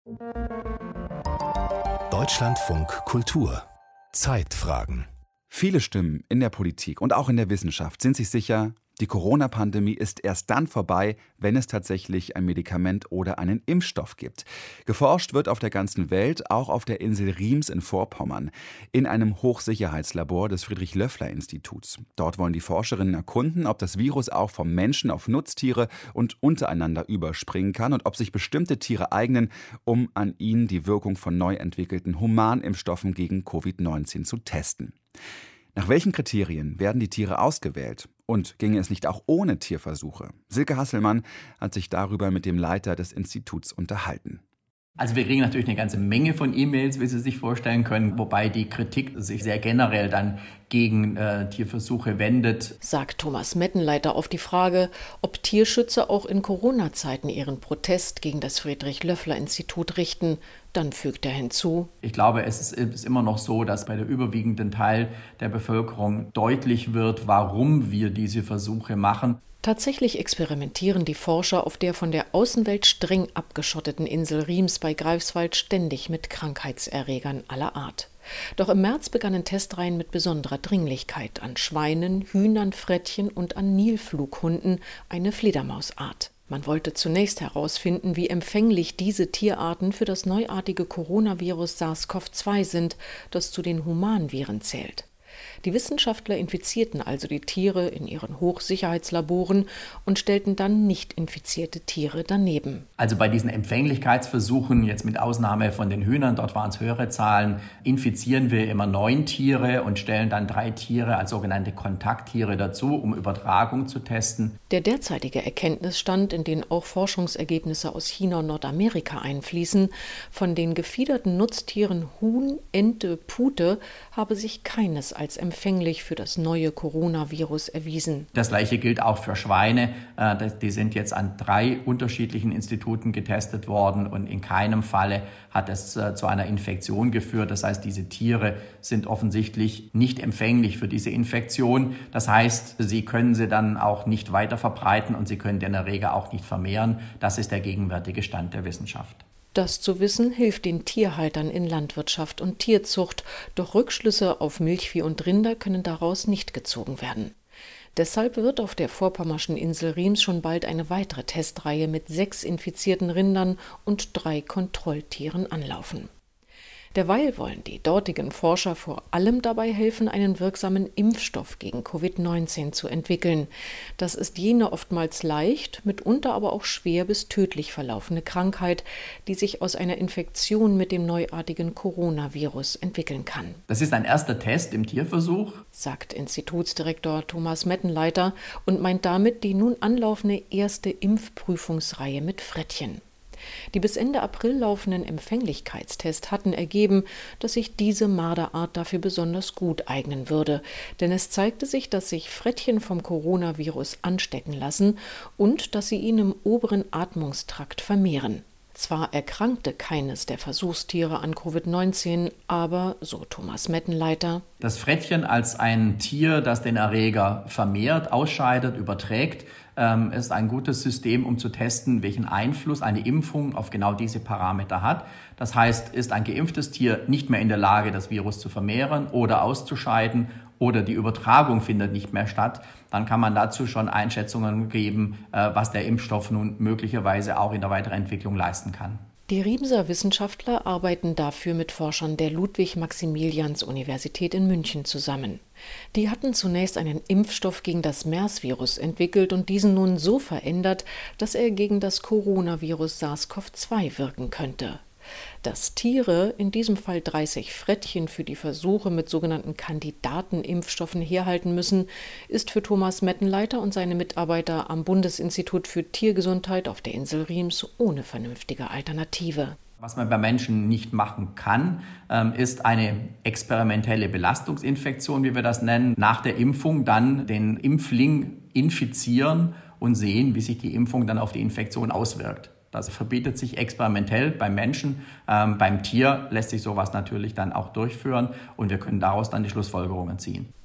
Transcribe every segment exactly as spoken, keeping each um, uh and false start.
Deutschlandfunk Kultur Zeitfragen. Viele Stimmen in der Politik und auch in der Wissenschaft sind sich sicher, die Corona-Pandemie ist erst dann vorbei, wenn es tatsächlich ein Medikament oder einen Impfstoff gibt. Geforscht wird auf der ganzen Welt, auch auf der Insel Riems in Vorpommern, in einem Hochsicherheitslabor des Friedrich-Loeffler-Instituts. Dort wollen die Forscherinnen erkunden, ob das Virus auch vom Menschen auf Nutztiere und untereinander überspringen kann und ob sich bestimmte Tiere eignen, um an ihnen die Wirkung von neu entwickelten Humanimpfstoffen gegen Covid neunzehn zu testen. Nach welchen Kriterien werden die Tiere ausgewählt? Und ginge es nicht auch ohne Tierversuche? Silke Hasselmann hat sich darüber mit dem Leiter des Instituts unterhalten. Also wir kriegen natürlich eine ganze Menge von E-Mails, wie Sie sich vorstellen können, wobei die Kritik sich sehr generell dann gegen äh, Tierversuche wendet. Sagt Thomas Mettenleiter auf die Frage, ob Tierschützer auch in Corona-Zeiten ihren Protest gegen das Friedrich-Loeffler-Institut richten. Dann fügt er hinzu: Ich glaube, es ist, ist immer noch so, dass bei der überwiegenden Teil der Bevölkerung deutlich wird, warum wir diese Versuche machen. Tatsächlich experimentieren die Forscher auf der von der Außenwelt streng abgeschotteten Insel Riems bei Greifswald ständig mit Krankheitserregern aller Art. Doch im März begannen Testreihen mit besonderer Dringlichkeit an Schweinen, Hühnern, Frettchen und an Nilflughunden, eine Fledermausart. Man wollte zunächst herausfinden, wie empfänglich diese Tierarten für das neuartige Coronavirus SARS-CoV zwei sind, das zu den Humanviren zählt. Die Wissenschaftler infizierten also die Tiere in ihren Hochsicherheitslaboren und stellten dann nicht infizierte Tiere daneben. Also bei diesen Empfänglichkeitsversuchen, jetzt mit Ausnahme von den Hühnern, dort waren es höhere Zahlen, infizieren wir immer neun Tiere und stellen dann drei Tiere als sogenannte Kontakttiere dazu, um Übertragung zu testen. Der derzeitige Erkenntnisstand, in den auch Forschungsergebnisse aus China und Nordamerika einfließen, von den gefiederten Nutztieren Huhn, Ente, Pute, habe sich keines als empfänglich für das neue Coronavirus erwiesen. Das Gleiche gilt auch für Schweine. Die sind jetzt an drei unterschiedlichen Instituten getestet worden und in keinem Falle hat es zu einer Infektion geführt. Das heißt, diese Tiere sind offensichtlich nicht empfänglich für diese Infektion. Das heißt, sie können sie dann auch nicht weiter verbreiten und sie können den Erreger auch nicht vermehren. Das ist der gegenwärtige Stand der Wissenschaft. Das zu wissen, hilft den Tierhaltern in Landwirtschaft und Tierzucht, doch Rückschlüsse auf Milchvieh und Rinder können daraus nicht gezogen werden. Deshalb wird auf der vorpommerschen Insel Riems schon bald eine weitere Testreihe mit sechs infizierten Rindern und drei Kontrolltieren anlaufen. Derweil wollen die dortigen Forscher vor allem dabei helfen, einen wirksamen Impfstoff gegen Covid neunzehn zu entwickeln. Das ist jene oftmals leicht, mitunter aber auch schwer bis tödlich verlaufende Krankheit, die sich aus einer Infektion mit dem neuartigen Coronavirus entwickeln kann. Das ist ein erster Test im Tierversuch, sagt Institutsdirektor Thomas Mettenleiter und meint damit die nun anlaufende erste Impfprüfungsreihe mit Frettchen. Die bis Ende April laufenden Empfänglichkeitstests hatten ergeben, dass sich diese Marderart dafür besonders gut eignen würde. Denn es zeigte sich, dass sich Frettchen vom Coronavirus anstecken lassen und dass sie ihn im oberen Atmungstrakt vermehren. Zwar erkrankte keines der Versuchstiere an Covid neunzehn, aber, so Thomas Mettenleiter, das Frettchen als ein Tier, das den Erreger vermehrt, ausscheidet, überträgt, ähm, ist ein gutes System, um zu testen, welchen Einfluss eine Impfung auf genau diese Parameter hat. Das heißt, ist ein geimpftes Tier nicht mehr in der Lage, das Virus zu vermehren oder auszuscheiden, oder die Übertragung findet nicht mehr statt, dann kann man dazu schon Einschätzungen geben, was der Impfstoff nun möglicherweise auch in der Weiterentwicklung leisten kann. Die Riemser Wissenschaftler arbeiten dafür mit Forschern der Ludwig-Maximilians-Universität in München zusammen. Die hatten zunächst einen Impfstoff gegen das MERS-Virus entwickelt und diesen nun so verändert, dass er gegen das Coronavirus SARS-CoV zwei wirken könnte. Dass Tiere, in diesem Fall dreißig Frettchen, für die Versuche mit sogenannten Kandidatenimpfstoffen herhalten müssen, ist für Thomas Mettenleiter und seine Mitarbeiter am Bundesinstitut für Tiergesundheit auf der Insel Riems ohne vernünftige Alternative. Was man bei Menschen nicht machen kann, ist eine experimentelle Belastungsinfektion, wie wir das nennen. Nach der Impfung dann den Impfling infizieren und sehen, wie sich die Impfung dann auf die Infektion auswirkt. Das verbietet sich experimentell beim Menschen. Ähm, beim Tier lässt sich sowas natürlich dann auch durchführen und wir können daraus dann die Schlussfolgerungen ziehen.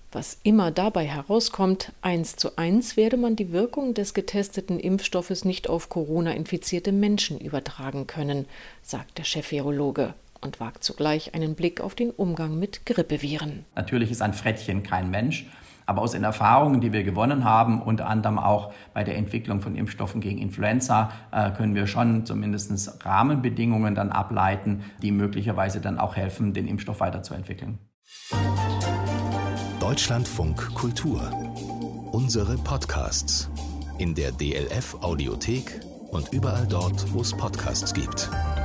Was immer dabei herauskommt, eins zu eins werde man die Wirkung des getesteten Impfstoffes nicht auf Corona-infizierte Menschen übertragen können, sagt der Chef-Virologe und wagt zugleich einen Blick auf den Umgang mit Grippeviren. Natürlich ist ein Frettchen kein Mensch, aber aus den Erfahrungen, die wir gewonnen haben, unter anderem auch bei der Entwicklung von Impfstoffen gegen Influenza, äh, können wir schon zumindest Rahmenbedingungen dann ableiten, die möglicherweise dann auch helfen, den Impfstoff weiterzuentwickeln. Deutschlandfunk Kultur. Unsere Podcasts in der D L F Audiothek und überall dort, wo es Podcasts gibt.